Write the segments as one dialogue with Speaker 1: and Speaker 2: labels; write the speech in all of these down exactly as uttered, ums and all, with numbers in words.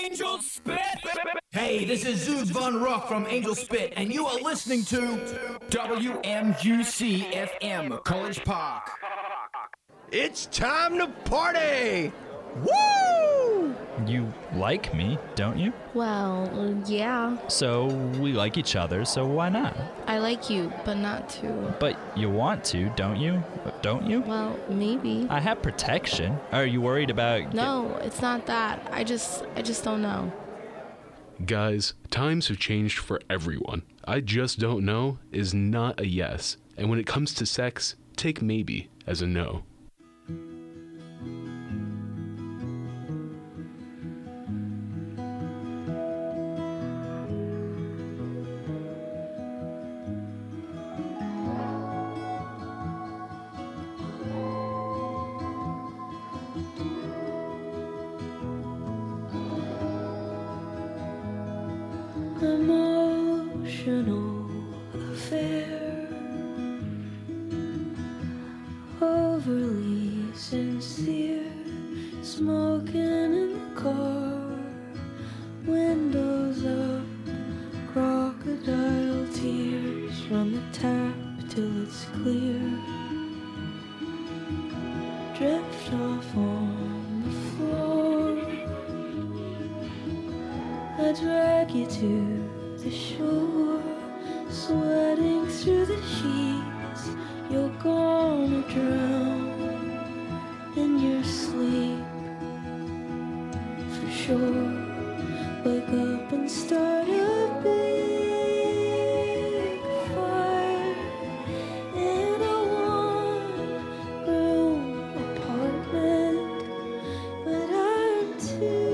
Speaker 1: Angel Spit! Hey, this is Zeus Von Rock from Angel Spit, and you are listening to W M U C F M, College Park.
Speaker 2: It's time to party! Woo!
Speaker 3: You like me, don't you?
Speaker 4: Well, yeah.
Speaker 3: So we like each other, so why not?
Speaker 4: I like you, but not to.
Speaker 3: But you want to, don't you? Don't you?
Speaker 4: Well, maybe.
Speaker 3: I have protection. Are you worried about...
Speaker 4: No, it's not that. I just, I just don't know.
Speaker 5: Guys, times have changed for everyone. I just don't know is not a yes. And when it comes to sex, take maybe as a no.
Speaker 6: Emotional affair, overly sincere, smoking in the car, windows up, crocodile tears, run the tap till it's clear, drift off on the floor, I drag you to the shore, sweating through the sheets, you're gonna drown in your sleep, for sure. Wake up and start a big fire in a one-room apartment, but I'm too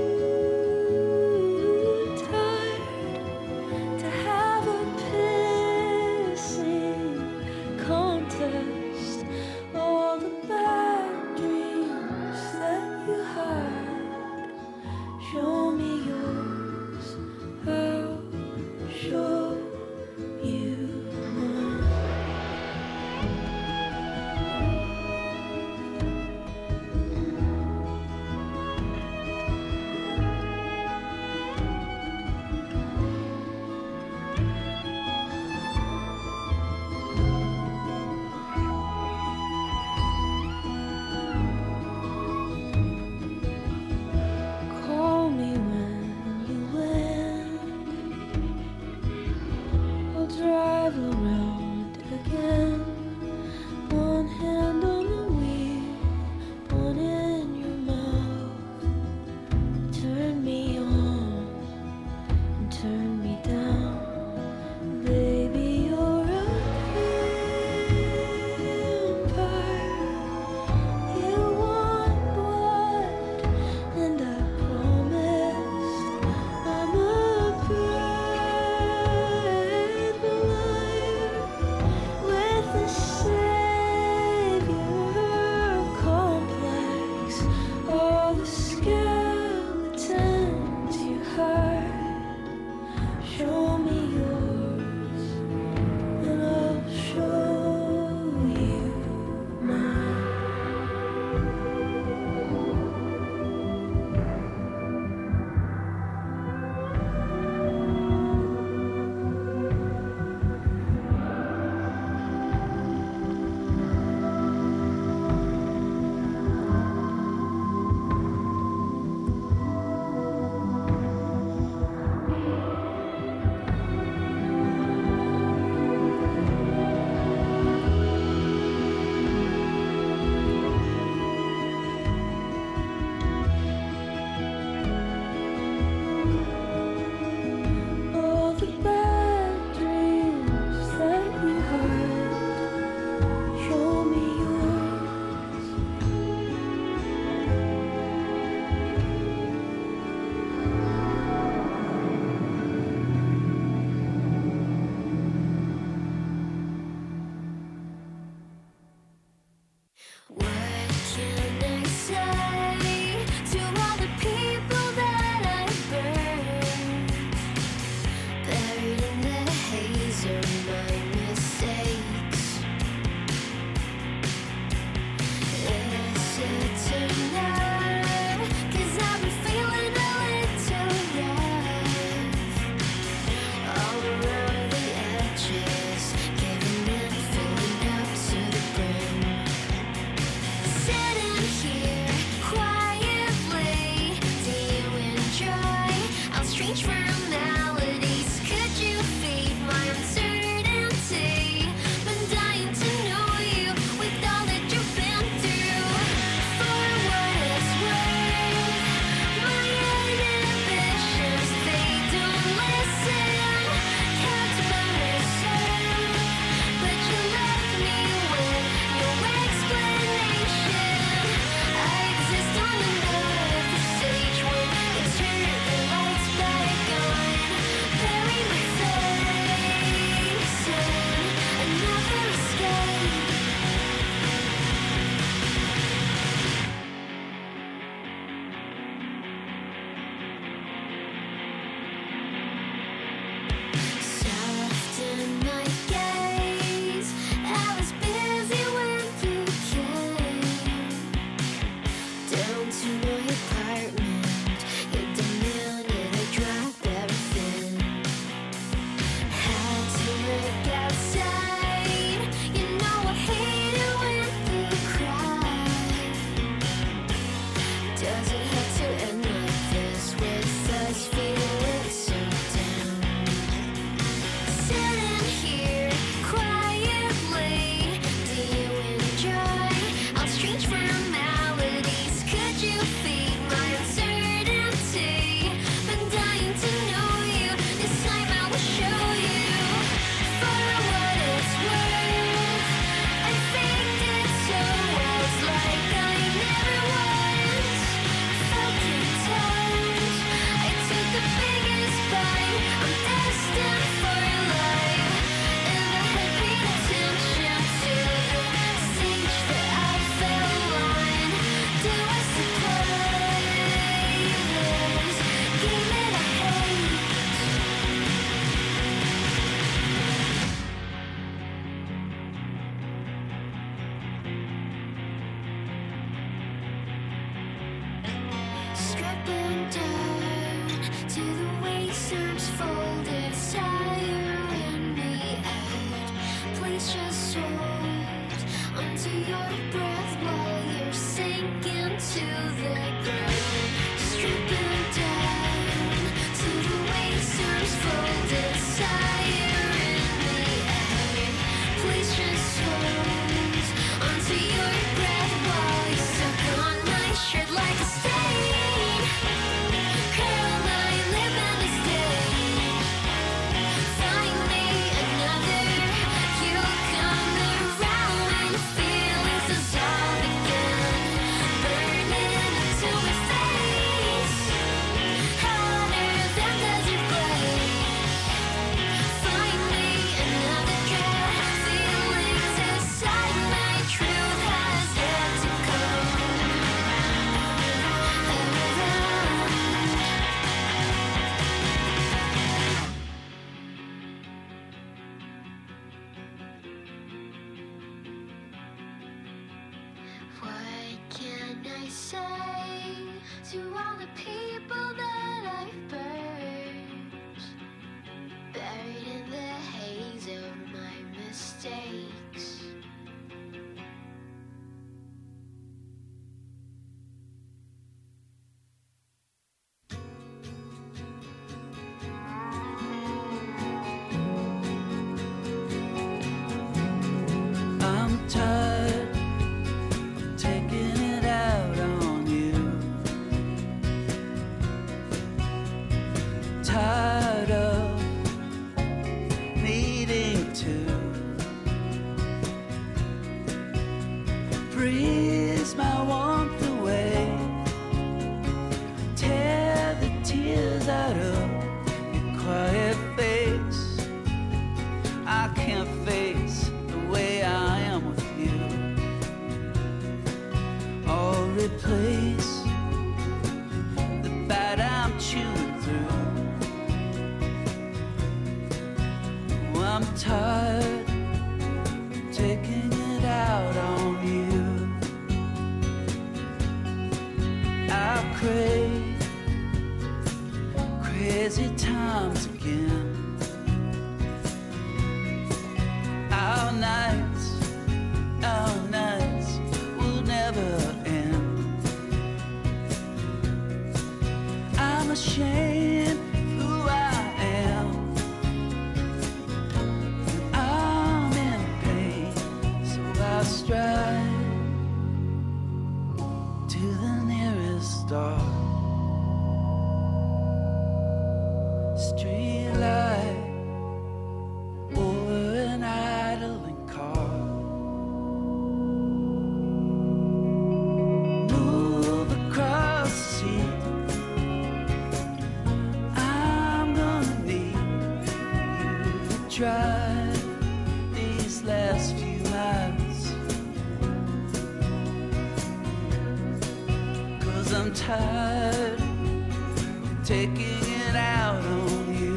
Speaker 7: place, the bite I'm chewing through. I'm tired of taking it out on you. I crave crazy times again. Our nights, our nights will never end. I'm ashamed of who I am. I'm in pain, so I stride to the nearest star. Street light over an idling car. Move across the sea. I'm gonna need you to drive these last few miles, 'cause I'm tired of taking it out on you.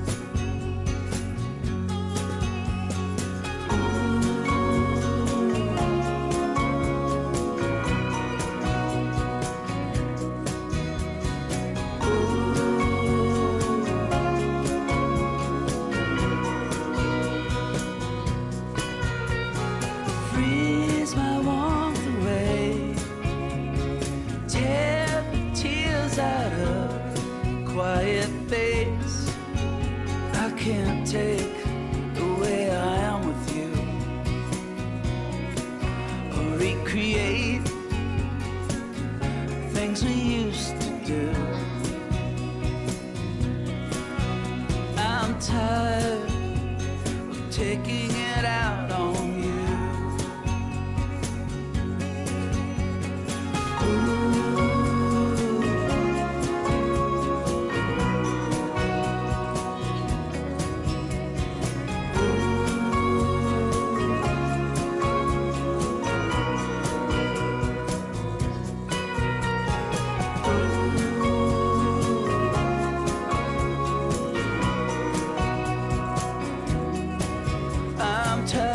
Speaker 7: Freeze my warmth away, tear the tears out of quiet face. I can't take the way I am with you, or recreate things we used to do. I'm tired of taking it out on you. I'm tired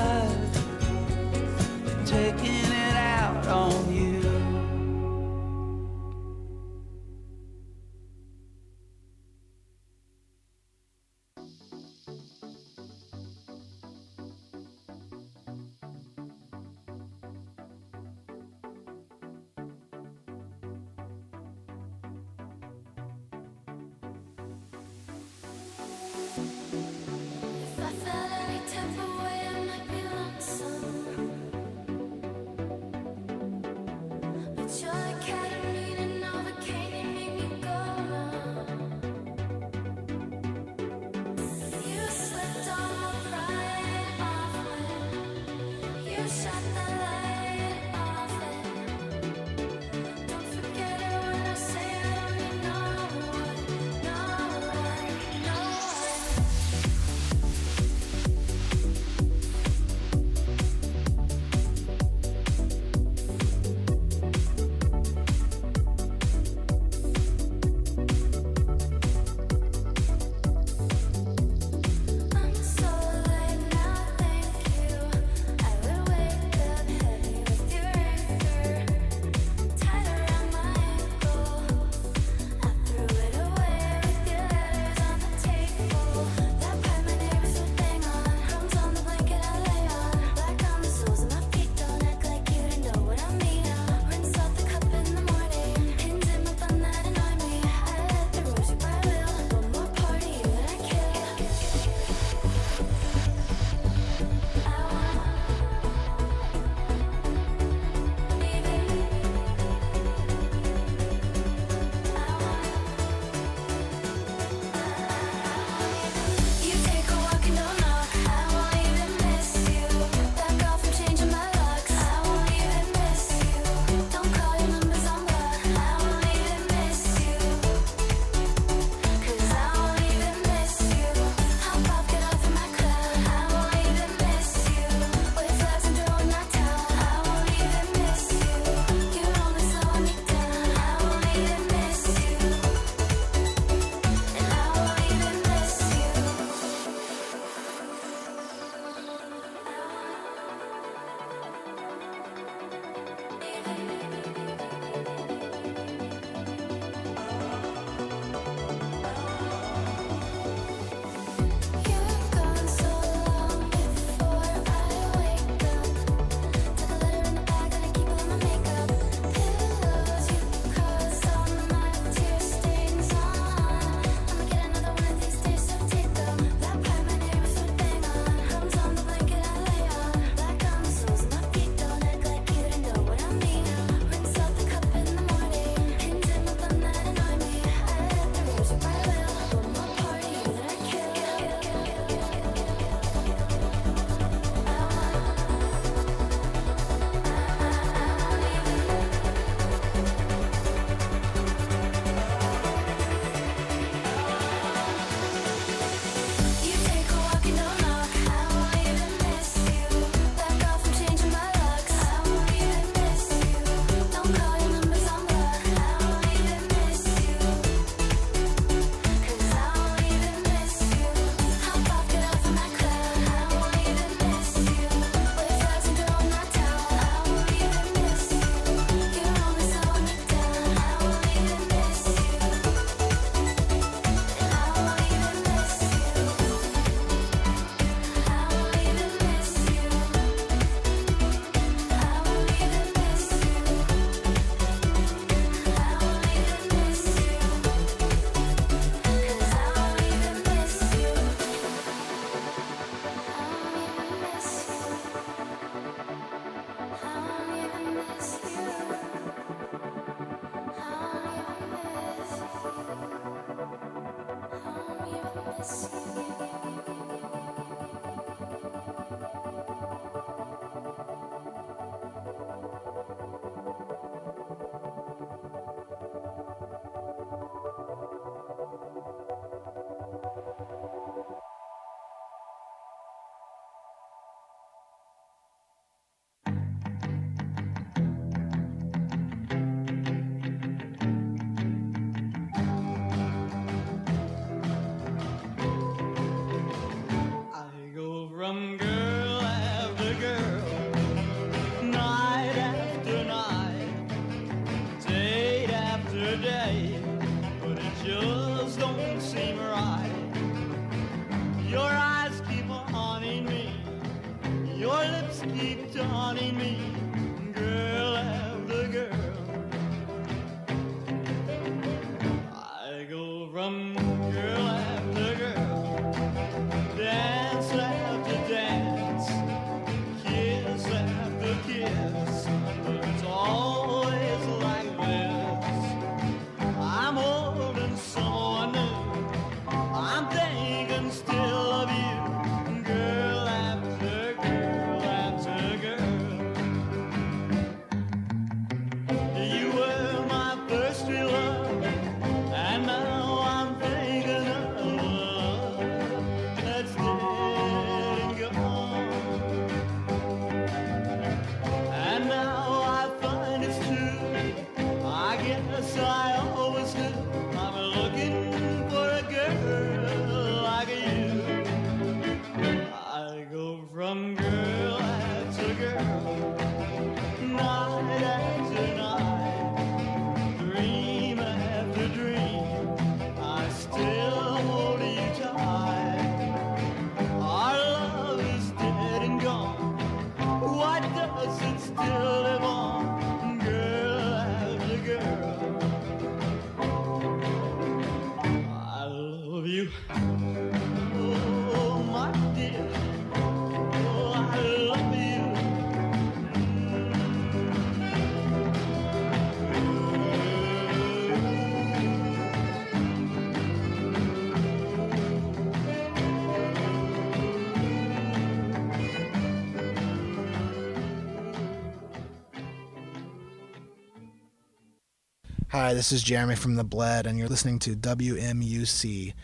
Speaker 8: Hi, this is Jeremy from The Bled, and you're listening to W M U C.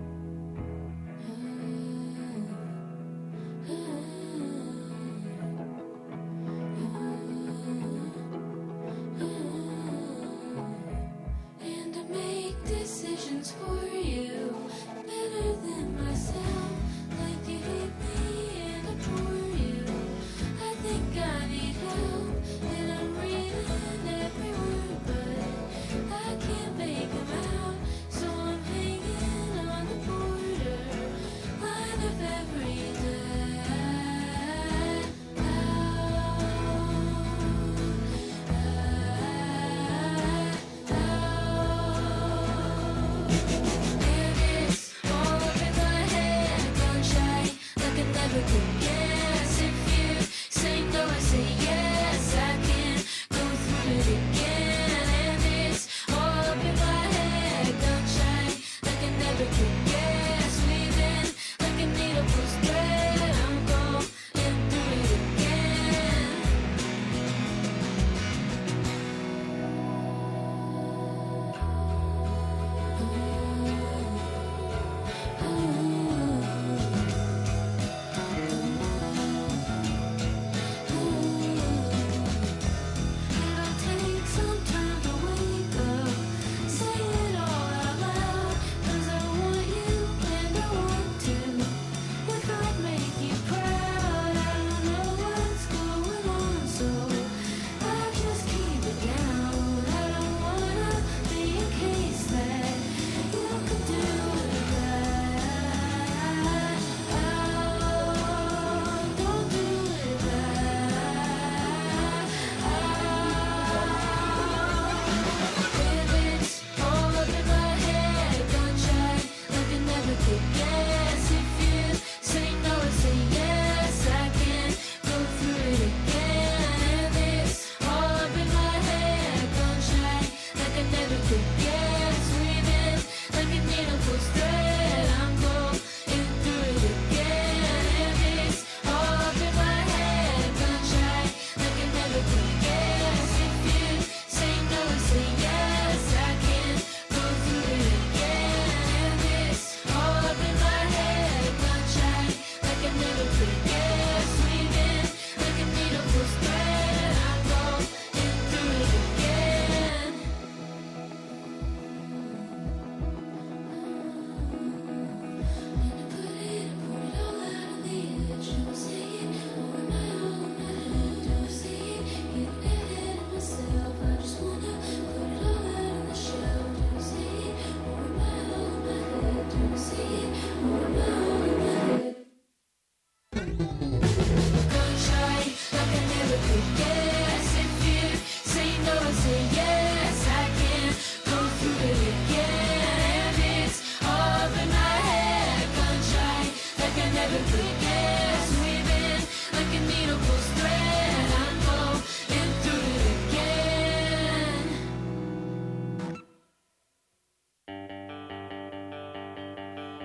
Speaker 9: And I make decisions for you, better than myself, like you hate me and adore you. I think I need help, and I'm reading every word, but I can't make them out, so I'm hanging on the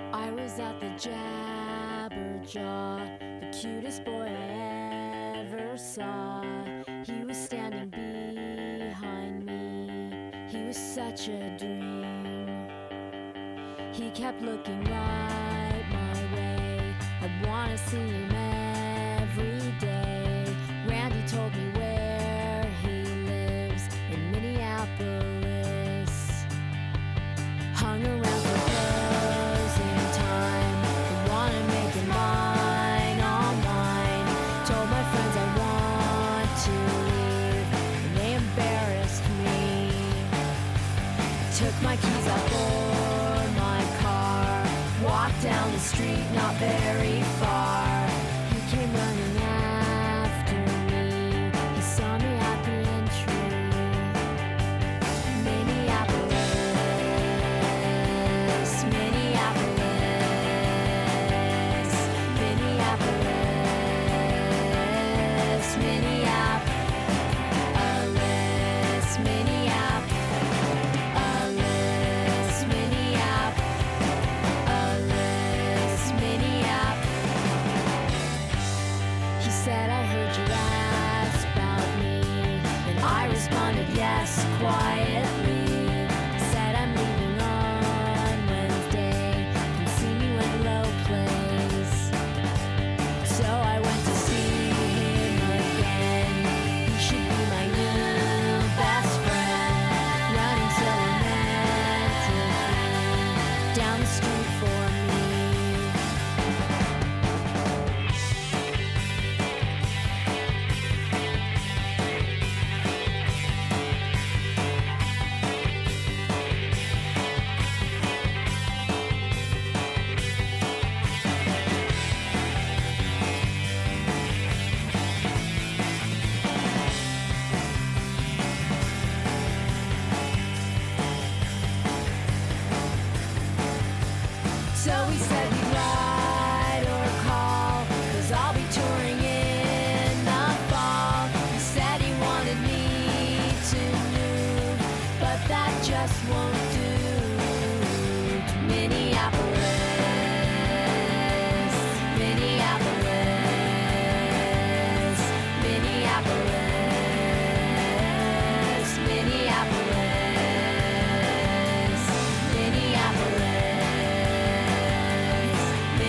Speaker 10: I was at the Jabberjaw, the cutest boy I ever saw. He was standing behind me. He was such a dream. He kept looking right my way. I'd wanna see him every day. Randy told me where he lives in Minneapolis. Hung around for closing time. I wanna make it mine, all mine. Told my friends I want to leave, and they embarrassed me. Took my keys out for my car. Walked down the street, not very far. He came running after me. He saw me at the entry. Minneapolis, Minneapolis, Minneapolis, Minneapolis, Minneapolis, Minneapolis, Minneapolis. He said, I heard you ask about me, and I responded yes quietly. Said I'm leaving on Wednesday. Come see me when Low plays. So I went to see him again. He should be my new best friend. Running so romantically down the street for me. So we said we'd ride or call, 'cause I'll be touring in the fall. He said he wanted me to move, but that just won't do. To Minneapolis, Minneapolis, Minneapolis, Minneapolis, Minneapolis.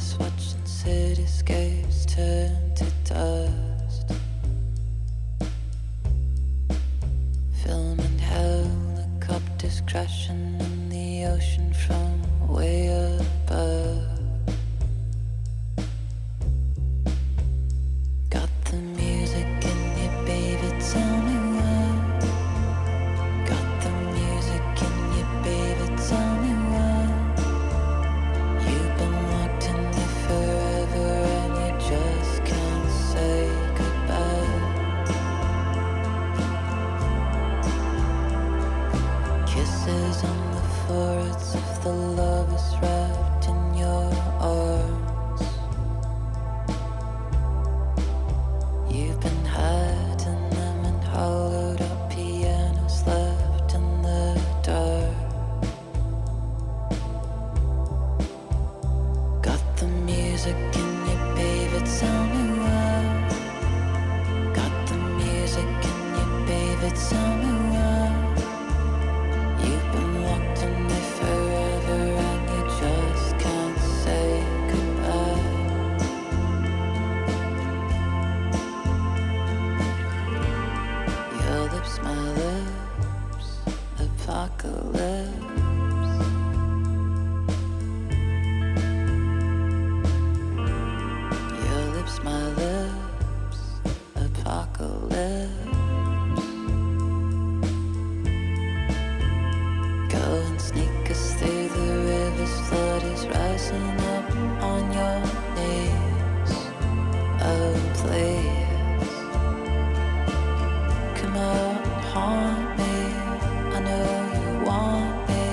Speaker 6: Endless watching cityscapes turn to dust. Filming helicopters crashing in the ocean from way above. Got the music in you, baby, tell me why. Got the music in you, baby, tell me why. You've been locked in there forever and you just can't say goodbye. Kisses on the foreheads of the lovers wrapped in your arms. You've been hiding them in hollowed out pianos left in the dark. Got the music in you, baby, tell me why. Got the music in you, baby, tell me why. You've been locked in there forever and you just can't say goodbye. Your lips, my lips, apocalypse. Your lips, my lips, apocalypse. Go and sneak us through the rivers, flood is rising up on your knees. Oh, please, come out and haunt me. I know you want me.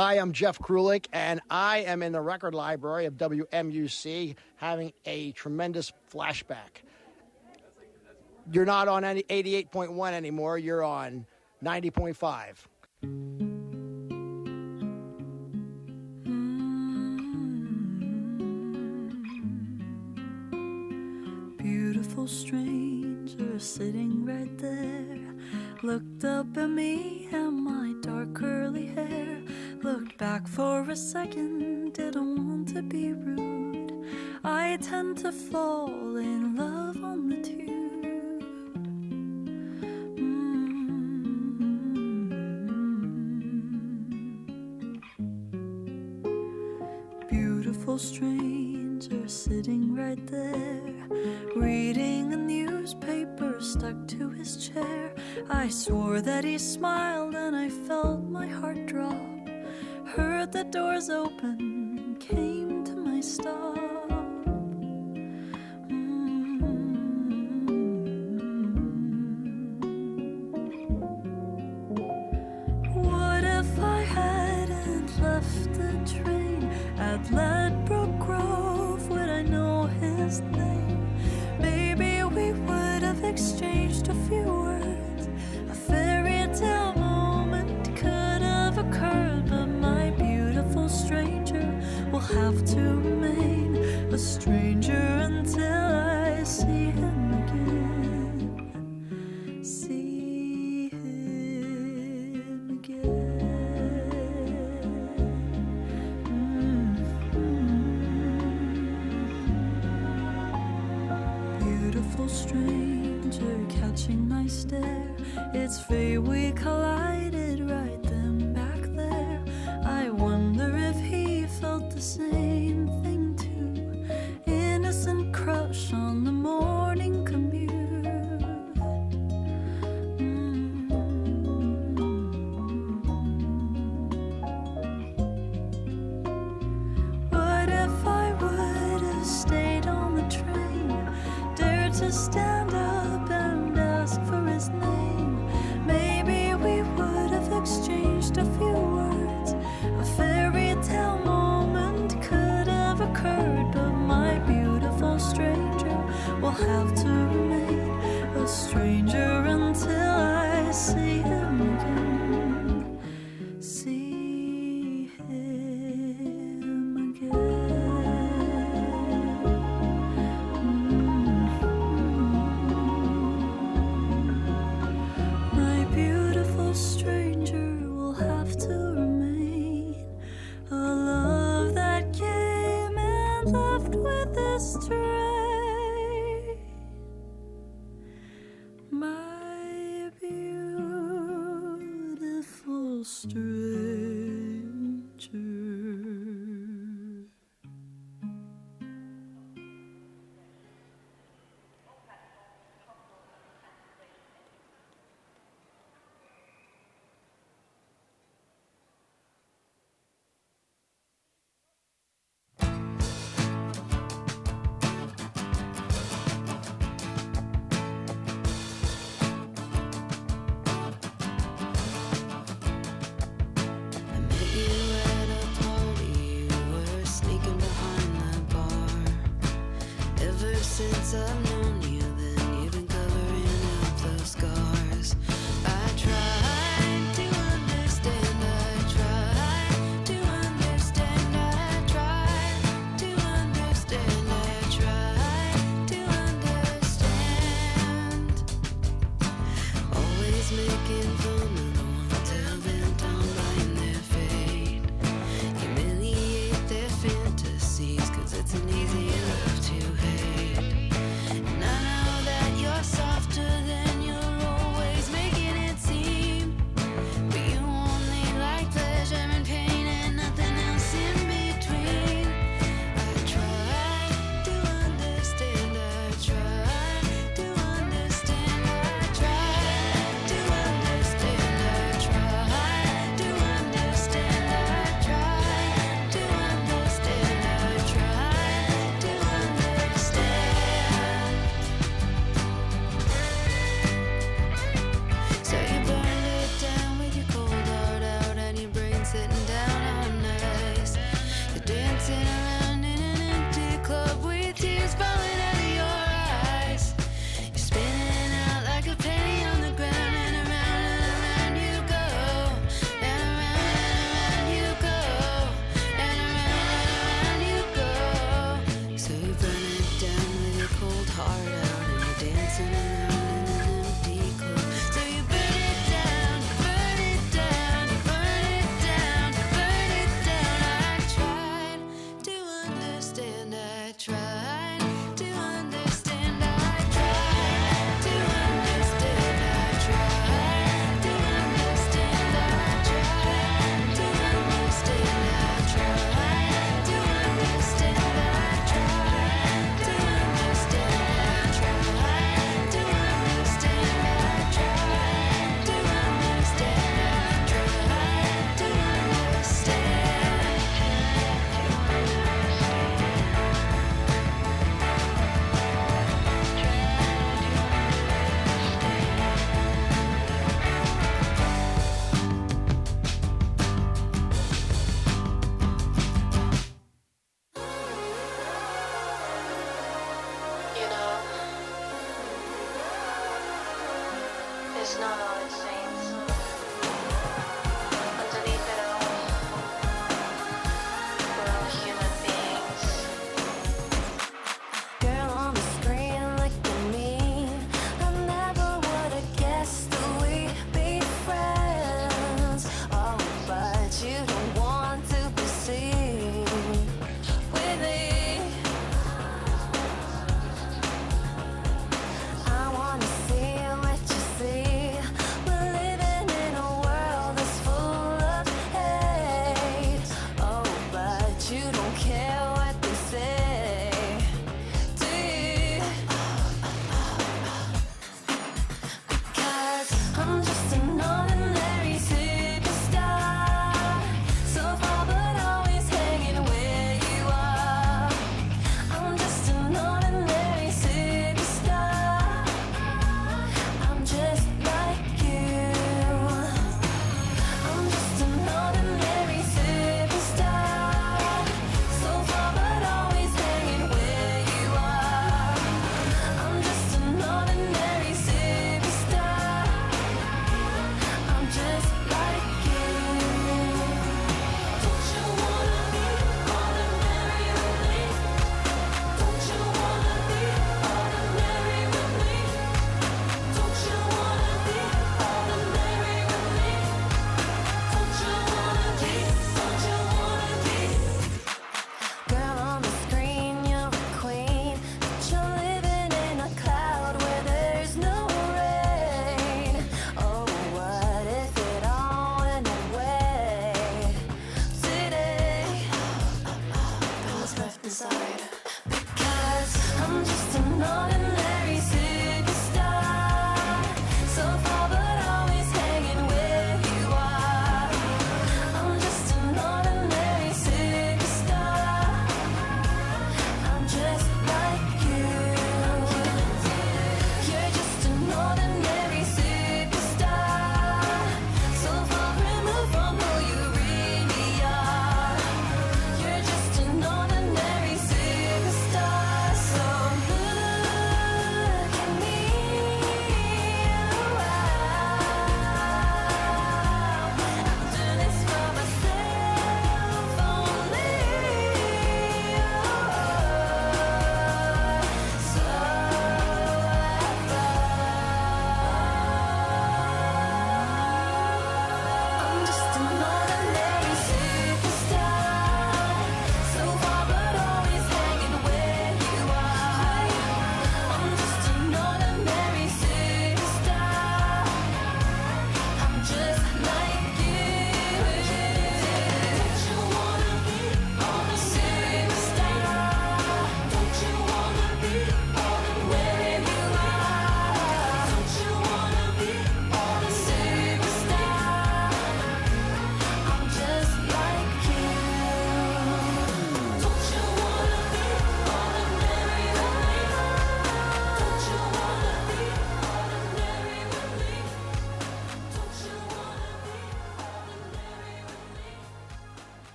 Speaker 11: Hi, I'm Jeff Krulik, and I am in the record library of W M U C having a tremendous flashback. You're not on any eighty-eight point one anymore. You're on ninety point five.
Speaker 12: Beautiful stranger sitting right there, looked up at me and my dark curly hair, looked back for a second, didn't want to be rude. I tend to fall in love on the tube. Mm-hmm. Beautiful stranger sitting right there, reading a newspaper stuck to his chair. I swore that he smiled and I felt my heart drop. Heard the doors open, came to my stop. Mm-hmm. What if I hadn't left the train at Ledbroke Grove? Would I know his name? Maybe we would have exchanged a few words. A fairy tale moment could have occurred, but my beautiful stranger will have to remain a stranger until I see him again. See him again. Mm-hmm. Beautiful stranger catching my stare. It's fate we collided right then back there. I wonder if he felt the same thing too. Innocent crush on the morning commute. Mm-hmm. What if I would have stayed on the train, dared to stand up and ask for his name? Maybe we would have exchanged a few words. A fairy tale moment could have occurred, but my beautiful stranger will have to remain a stranger until I see him again. See him again. My beautiful stranger will have to remain a love that came and left with a stray. My beautiful stranger.
Speaker 6: Since I've known you, then you've been covering up those scars. I tried to understand, I tried to understand, I tried to understand, I tried to understand. Always making fun of the ones hell-bent on buying their fate. Humiliate their fantasies, 'cause it's an easy love to hate. And I know that you're softer than you're always making it seem. But you only like pleasure and pain and nothing else in between. I tried to understand, I tried to understand, I tried to understand,
Speaker 13: It's not all it seems. Underneath it all, we're all human beings.
Speaker 10: Girl on the screen, look at me. I never would have guessed that we'd be friends. Oh, but you don't want to be seen with me. I wanna see what you see. We're living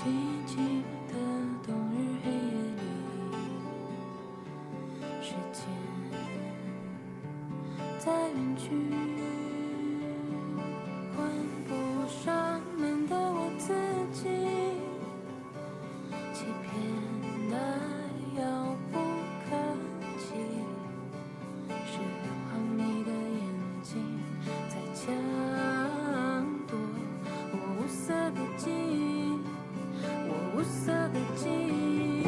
Speaker 9: 寂静的冬日黑夜里，时间在远去，关不上门的我自己，欺骗的遥不可及，是流淌你的眼睛在抢夺我无色的记忆，我无色的记忆。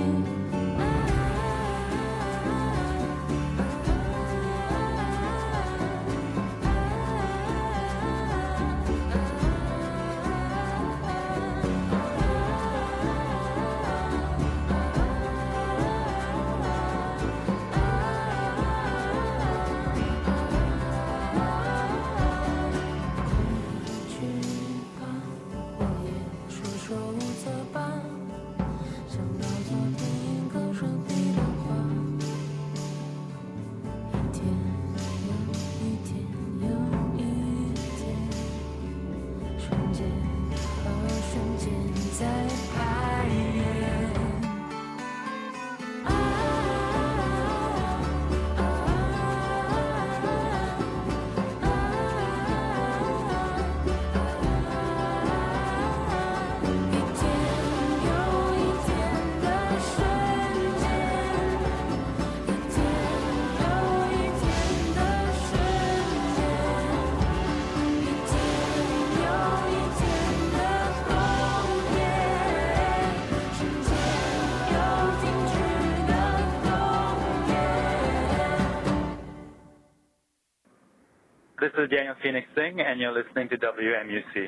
Speaker 14: This is Daniel Phoenix Singh, and you're listening to W M U C.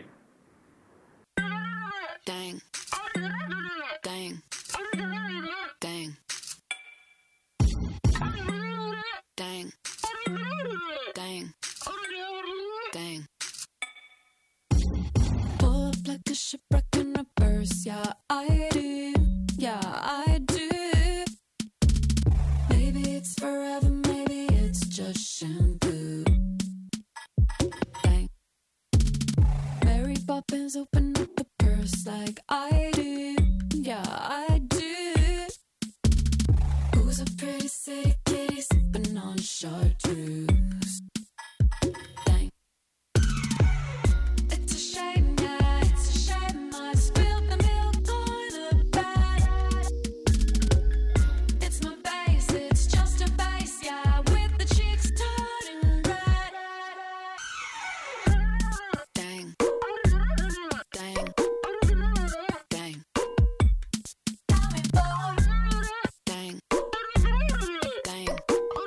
Speaker 15: Dang. Dang. Dang. Dang. Dang. Dang. Pull up like a shipwreck in reverse, yeah, I do. Yeah, I do. Maybe it's forever, maybe it's just shampoo. Dang. Mary Poppins open up the purse like I do. Yeah, I do. Who's a pretty city kitty sipping on chartreuse? Dang. It's a shame, yeah, it's a shame I spilled the milk on the bed. It's my face, it's just a face, yeah, with the cheeks turning red. Dang. Dang. Dang. Dang. Dang. Dang.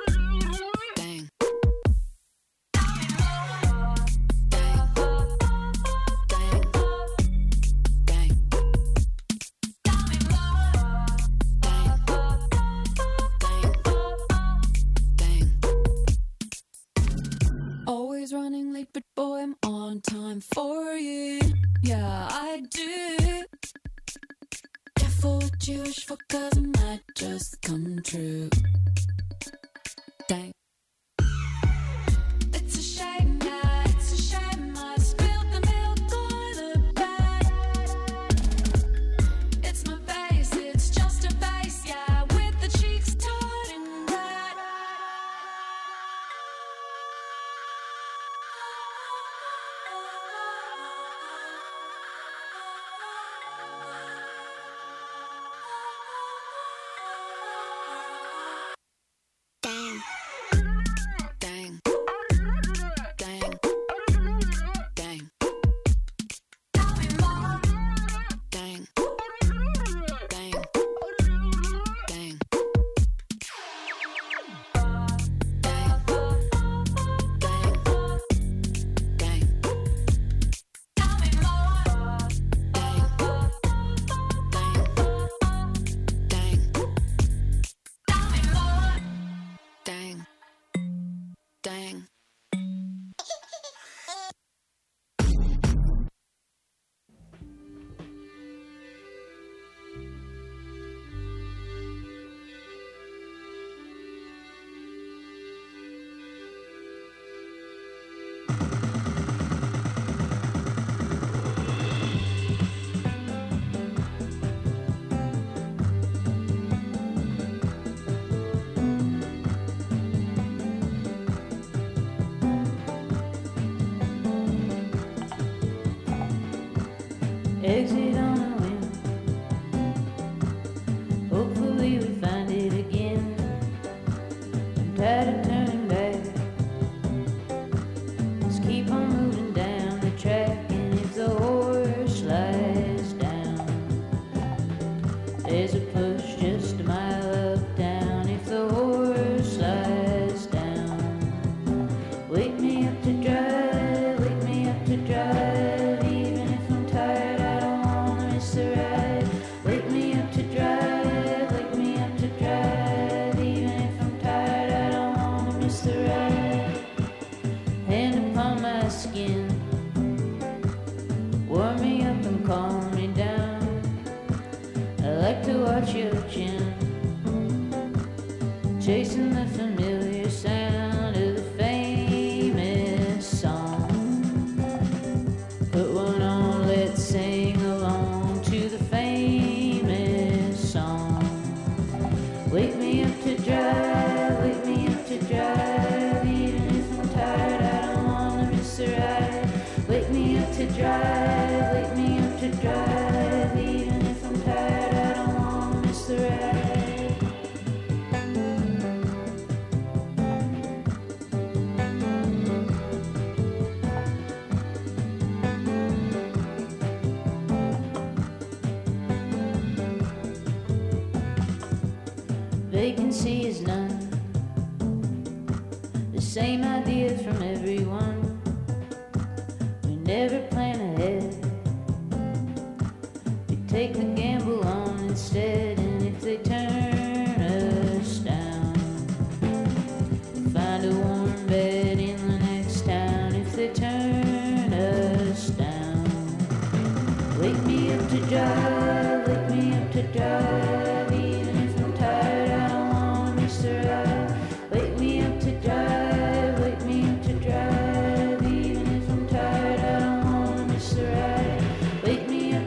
Speaker 15: Always running late, but boy, I'm on time for you. Yeah, I do. Careful what you wish for, cause it might just come true. Dang. It's a shame, yeah, it's a shame I spilled the milk on the bed. It's my face, it's just a face, yeah, with the cheeks turning red. Dang.
Speaker 16: exit on a whim. Hopefully we find it again. I'm tired of turning back. Let's keep on moving down the track, and if the horse slides down, there's a push just a mile up down. If the horse slides down, wake me up to drive, wake me up to drive. Even if I'm tired, I don't wanna miss the ride. Wake me up to drive, wake me up to drive. Even if I'm tired, I don't wanna miss the ride. Hand upon my skin, warm me up and calm me down. I like to watch your chin, chasing the familiar sound of the famous song. Put one on, let's sing along to the famous song. Wake me up to drive, wake me up to drive. Even if I'm tired, I don't wanna miss the ride. Wake me up to drive, wake me up to drive. Even if I'm tired, I don't wanna miss the ride. Vacancy is none. The same ideas from everyone. We never plan ahead. We take the gamble on instead. And if they turn us down, we find a warm bed in the next town. If they turn us down, wake me up to drive, wake me up to drive.